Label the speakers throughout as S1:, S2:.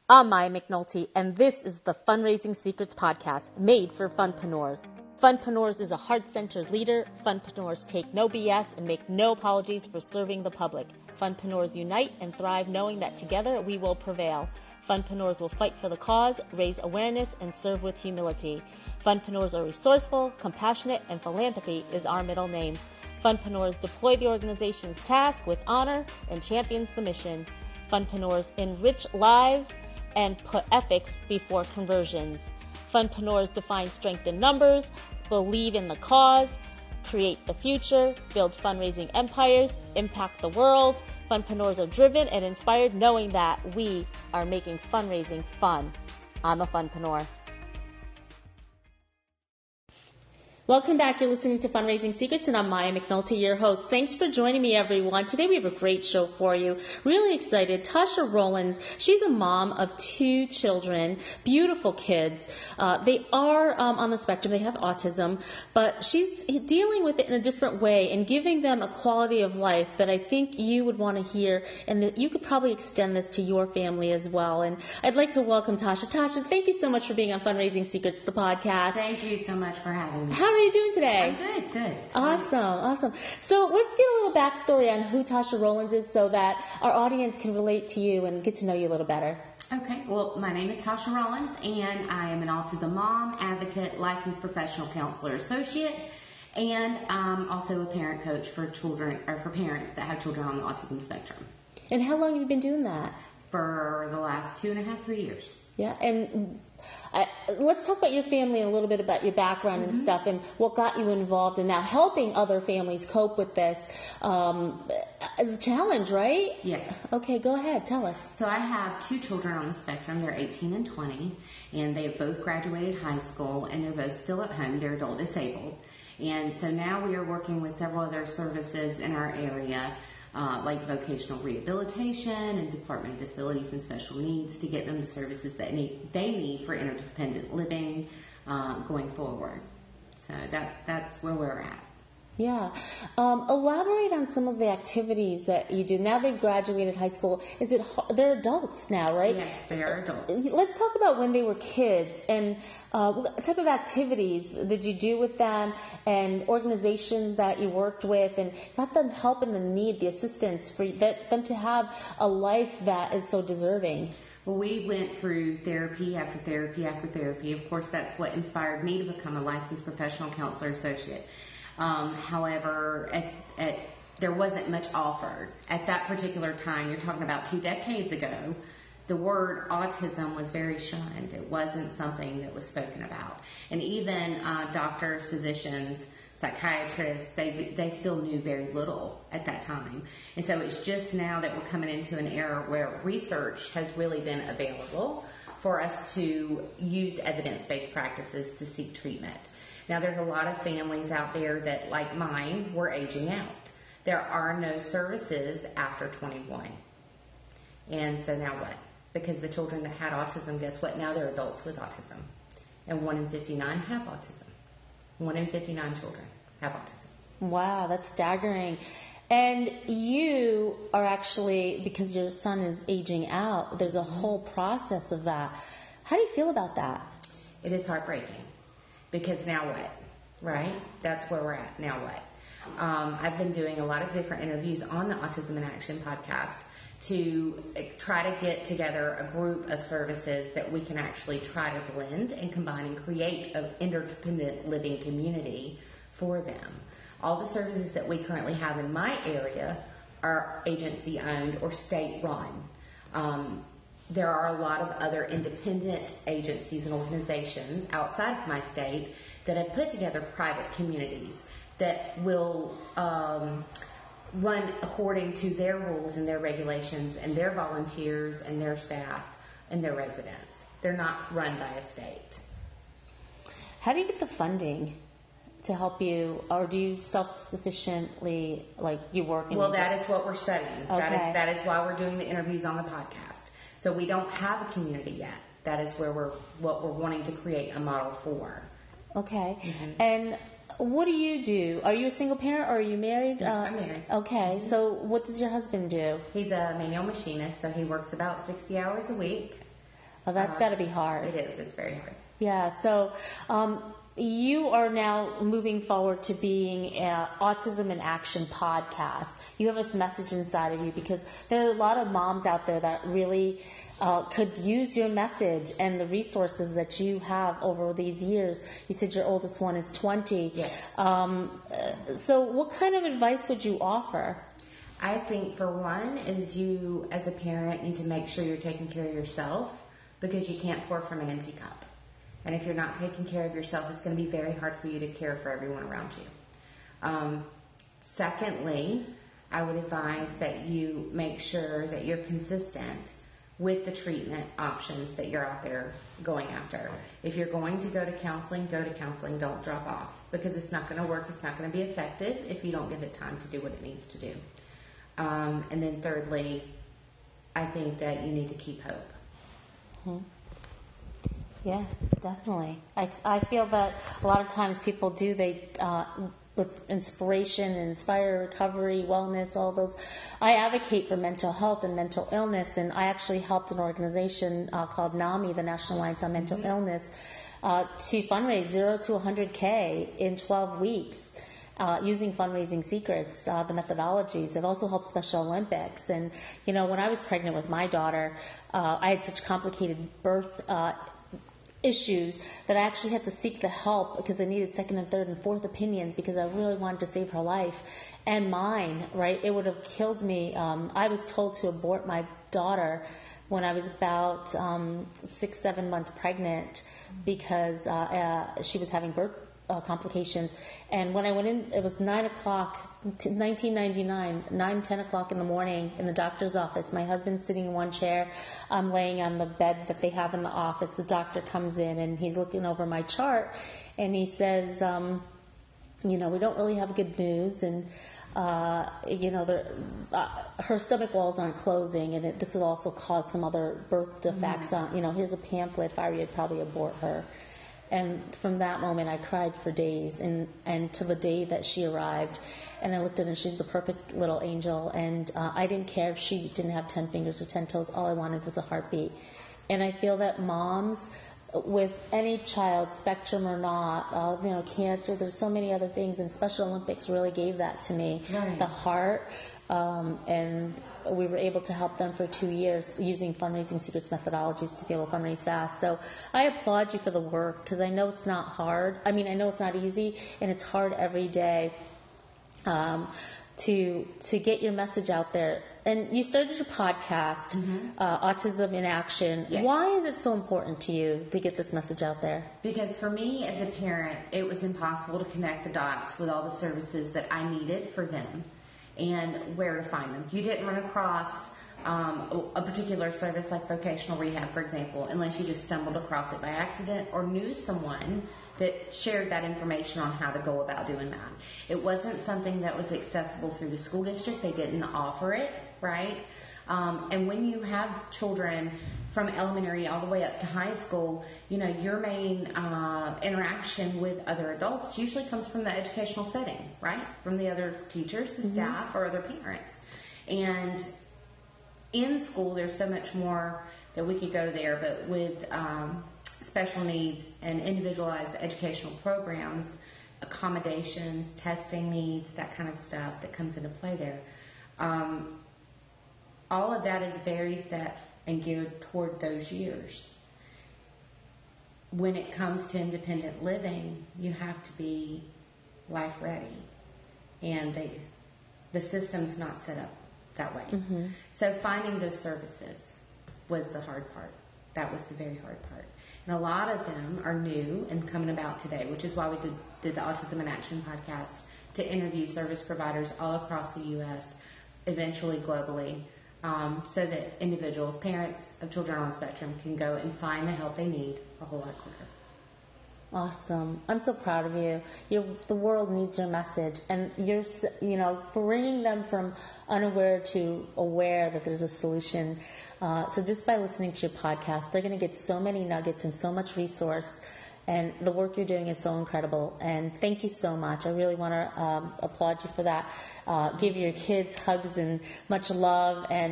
S1: I'm Maya McNulty, and this is the Fundraising Secrets podcast made for funpreneurs. Funpreneurs is a heart-centered leader. Funpreneurs take no BS and make no apologies for serving the public. Funpreneurs unite and thrive knowing that together we will prevail. Funpreneurs will fight for the cause, raise awareness, and serve with humility. Funpreneurs are resourceful, compassionate, and philanthropy is our middle name. Funpreneurs deploy the organization's task with honor and champions the mission. Funpreneurs enrich lives and put ethics before conversions. Funpreneurs define strength in numbers, believe in the cause, create the future, build fundraising empires, impact the world. Funpreneurs are driven and inspired knowing that we are making fundraising fun. I'm a funpreneur. Welcome back. You're listening to Fundraising Secrets, and I'm Maya McNulty, your host. Thanks for joining me, everyone. Today we have a great show for you. Really excited. Tasha Rollins, she's a mom of 2 children, beautiful kids. They are on the spectrum. They have autism, but she's dealing with it in a different way and giving them a quality of life that I think you would want to hear, and that you could probably extend this to your family as well. And I'd like to welcome Tasha. Tasha, thank you so much for being on Fundraising Secrets, the podcast.
S2: Thank you so much for having me.
S1: How are you doing today?
S2: I'm good.
S1: Awesome. So let's get a little backstory on who Tasha Rollins is so that our audience can relate to you and get to know you a little better.
S2: Okay, well, my name is Tasha Rollins, and I am an autism mom, advocate, licensed professional counselor associate, and also a parent coach for children, or for parents that have children on the autism spectrum.
S1: And how long have you been doing that?
S2: For the last 2.5, 3 years.
S1: Yeah, and let's talk about your family and a little bit about your background and stuff and what got you involved in now helping other families cope with this challenge, right?
S2: Yes.
S1: Okay, go ahead. Tell us.
S2: So I have 2 children on the spectrum. They're 18 and 20, and they have both graduated high school, and they're both still at home. They're adult disabled. And so now we are working with several other services in our area, like vocational rehabilitation and Department of Disabilities and Special Needs, to get them the services that they need for interdependent living going forward. So that's where we're at.
S1: Yeah. Elaborate on some of the activities that you do. Now they've graduated high school. They're adults now, right?
S2: Yes, they are adults.
S1: Let's talk about when they were kids and what type of activities did you do with them and organizations that you worked with and got them help and the need, the assistance for them to have a life that is so deserving.
S2: Well, we went through therapy after therapy after therapy. Of course, that's what inspired me to become a licensed professional counselor associate. However, there wasn't much offered. At that particular time, you're talking about 2 decades ago, the word autism was very shunned. It wasn't something that was spoken about. And even doctors, physicians, psychiatrists, they still knew very little at that time. And so it's just now that we're coming into an era where research has really been available for us to use evidence-based practices to seek treatment. Now, there's a lot of families out there that, like mine, were aging out. There are no services after 21. And so now what? Because the children that had autism, guess what? Now they're adults with autism. And 1 in 59 have autism. 1 in 59 children have autism.
S1: Wow, that's staggering. And you are actually, because your son is aging out, there's a whole process of that. How do you feel about that?
S2: It is heartbreaking. Because now what, right? That's where we're at. Now what? I've been doing a lot of different interviews on the Autism in Action podcast to try to get together a group of services that we can actually try to blend and combine and create an interdependent living community for them. All the services that we currently have in my area are agency owned or state run. There are a lot of other independent agencies and organizations outside of my state that have put together private communities that will run according to their rules and their regulations and their volunteers and their staff and their residents. They're not run by a state.
S1: How do you get the funding to help you, or do you self-sufficiently, like you work?
S2: Well, that is what we're studying.
S1: Okay.
S2: That is why we're doing the interviews on the podcast. So we don't have a community yet. That is what we're wanting to create a model for.
S1: Okay.
S2: Mm-hmm.
S1: And what do you do? Are you a single parent or are you married?
S2: I'm married.
S1: Okay. Mm-hmm. So what does your husband do?
S2: He's a manual machinist, so he works about 60 hours a week.
S1: Oh, that's got to be hard.
S2: It is. It's very hard.
S1: Yeah. So you are now moving forward to being Autism in Action podcast. You have this message inside of you because there are a lot of moms out there that really could use your message and the resources that you have over these years. You said your oldest one is 20.
S2: Yes.
S1: So what kind of advice would you offer?
S2: I think for one is you as a parent need to make sure you're taking care of yourself, because you can't pour from an empty cup. And if you're not taking care of yourself, it's going to be very hard for you to care for everyone around you. Secondly, I would advise that you make sure that you're consistent with the treatment options that you're out there going after. If you're going to go to counseling, don't drop off, because it's not going to work, it's not going to be effective if you don't give it time to do what it needs to do. And then thirdly, I think that you need to keep hope.
S1: Mm-hmm. Yeah, definitely. I feel that a lot of times people do, with inspiration, inspire, recovery, wellness, all those. I advocate for mental health and mental illness, and I actually helped an organization called NAMI, the National Alliance on Mental Illness, to fundraise 0 to 100K in 12 weeks. Using fundraising secrets, the methodologies. It also helped Special Olympics. And, when I was pregnant with my daughter, I had such complicated birth issues that I actually had to seek the help because I needed second and third and fourth opinions because I really wanted to save her life and mine, right? It would have killed me. I was told to abort my daughter when I was about 6-7 months pregnant because she was having birth complications. And when I went in, it was 9 o'clock, 1999, 10 o'clock in the morning in the doctor's office. My husband's sitting in one chair. I'm laying on the bed that they have in the office. The doctor comes in and he's looking over my chart and he says, we don't really have good news. And, her stomach walls aren't closing, and this will also cause some other birth defects. Here's a pamphlet. If I were you, I'd probably abort her. And from that moment, I cried for days, and to the day that she arrived. And I looked at her, and she's the perfect little angel. And I didn't care if she didn't have 10 fingers or 10 toes. All I wanted was a heartbeat. And I feel that moms with any child, spectrum or not, cancer, there's so many other things, and Special Olympics really gave that to me. Right. The heart, and we were able to help them for 2 years using fundraising secrets methodologies to be able to fundraise fast. So I applaud you for the work, because I know it's not hard. I know it's not easy, and it's hard every day to get your message out there. And you started your podcast, Autism in Action. Yes. Why is it so important to you to get this message out there? Because for me as a parent, it was impossible to connect the dots with all the services that I needed for them and where to find them. You didn't run across a particular service like vocational rehab, for example, unless you just stumbled across it by accident or knew someone that shared that information on how to go about doing that. It wasn't something that was accessible through the school district. They didn't offer it, right? And when you have children from elementary all the way up to high school, your main interaction with other adults usually comes from the educational setting, right? From the other teachers, the staff, or other parents. And in school, there's so much more that we could go there, but with special needs and individualized educational programs, accommodations, testing needs, that kind of stuff that comes into play there. All of that is very set and geared toward those years. When it comes to independent living, you have to be life ready, and the system's not set up that way. So finding those services was the hard part. That was the very hard part. And a lot of them are new and coming about today, which is why we did the Autism in Action podcast, to interview service providers all across the U.S., eventually globally, so that individuals, parents of children on the spectrum, can go and find the help they need a whole lot quicker. Awesome. I'm so proud of you. The world needs your message, and you're bringing them from unaware to aware that there's a solution. So just by listening to your podcast, they're going to get so many nuggets and so much resource, and the work you're doing is so incredible. And thank you so much. I really want to applaud you for that. Give your kids hugs and much love. And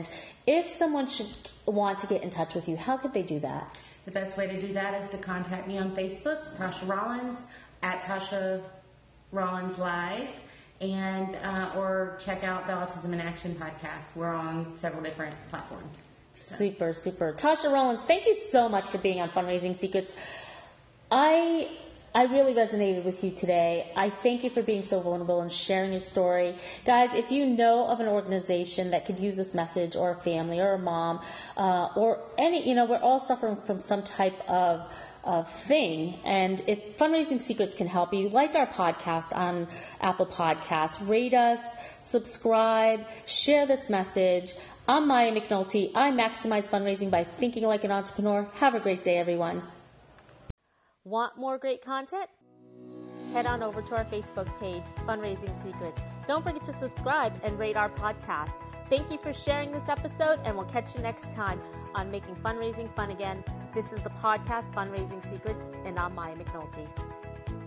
S1: If someone should want to get in touch with you, how could they do that?
S2: The best way to do that is to contact me on Facebook, Tasha Rollins, at Tasha Rollins Live, and or check out the Autism in Action podcast. We're on several different platforms.
S1: Super, super. Tasha Rollins, thank you so much for being on Fundraising Secrets. I really resonated with you today. I thank you for being so vulnerable and sharing your story. Guys, if you know of an organization that could use this message, or a family, or a mom, or any, we're all suffering from some type of thing. And if Fundraising Secrets can help you, like our podcast on Apple Podcasts, rate us, subscribe, share this message. I'm Maya McNulty. I maximize fundraising by thinking like an entrepreneur. Have a great day, everyone. Want more great content? Head on over to our Facebook page, Fundraising Secrets. Don't forget to subscribe and rate our podcast. Thank you for sharing this episode, and we'll catch you next time on Making Fundraising Fun Again. This is the podcast Fundraising Secrets, and I'm Maya McNulty.